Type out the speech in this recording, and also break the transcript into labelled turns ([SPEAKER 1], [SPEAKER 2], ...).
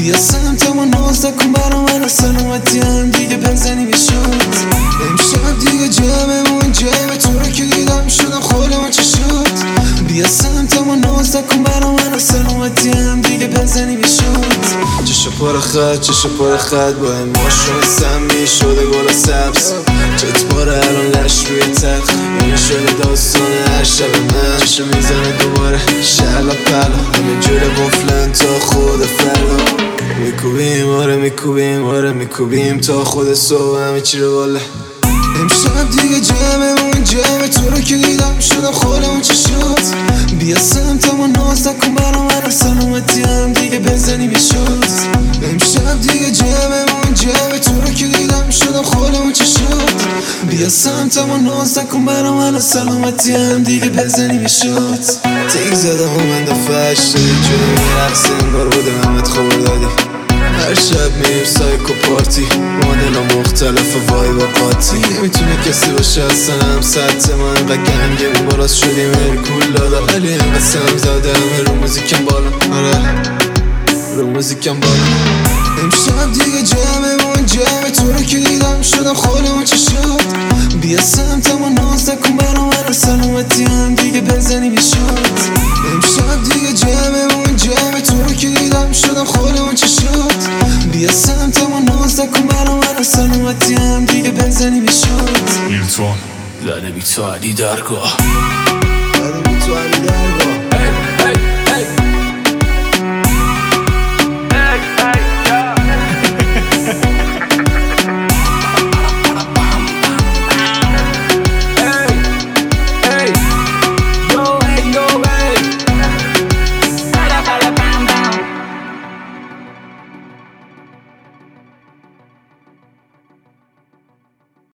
[SPEAKER 1] بیا سمت ما ناز نکن برا من سلامتی هم دیگه بزنی میشد امشب دیگه جمعمون جمع تو رو که دیدم شدم خودم چه شد بیا سمت ما ناز نکن برا من سلامتی هم دیگه بزنی میشد چشم پر خط با اماشون سمی شده گل سبز چطوره الان لش روی تخت این شده داستان هر شب من چشم میزنه دوباره شلا پلا همه جوره قفلن تا خود فردا میکوبیم تا خود صبح همه چی رو باله امشب دیگه جمعمون جمع تو رو که دیدم شدم خودمون چه شد بیا سمت ما ناز نکن برا من سلامتی هم دیگه بزنی میشد امشب دیگه جمعمون جمع تو رو که دیدم شدم خودمون چه شد بیا سمت ما ناز نکن برا من سلامتی هم دیگه بزنی میشد تیک زدم و من دفعه شدی جون میرقص انگار بودم همت خبر دادی هر شب میریم سایکو پارتی مدل مختلف وای با قاطی نمیتونه کسی باشه اصلا هم سطح ما انقدر گنگه باراز شدیم هرکول دادا ولی انقدر سم زده همه رو موزیکم بالا آره رو موزیکم بالا امشب دیگه جمعمون جمع تو رو که دیدم شدم خودمون چه شد بیا سمت ما ناز نکن برا من سلامتی هم دیگه بزنی میشد امشب دیگه جمعمون جمع تو رو که دیدم شدم خودمون چه شد بیا سمت ما ناز نکن برا من سلامتی هم دیگه بزنی میشد
[SPEAKER 2] میلتون زده بی تو علی درگاه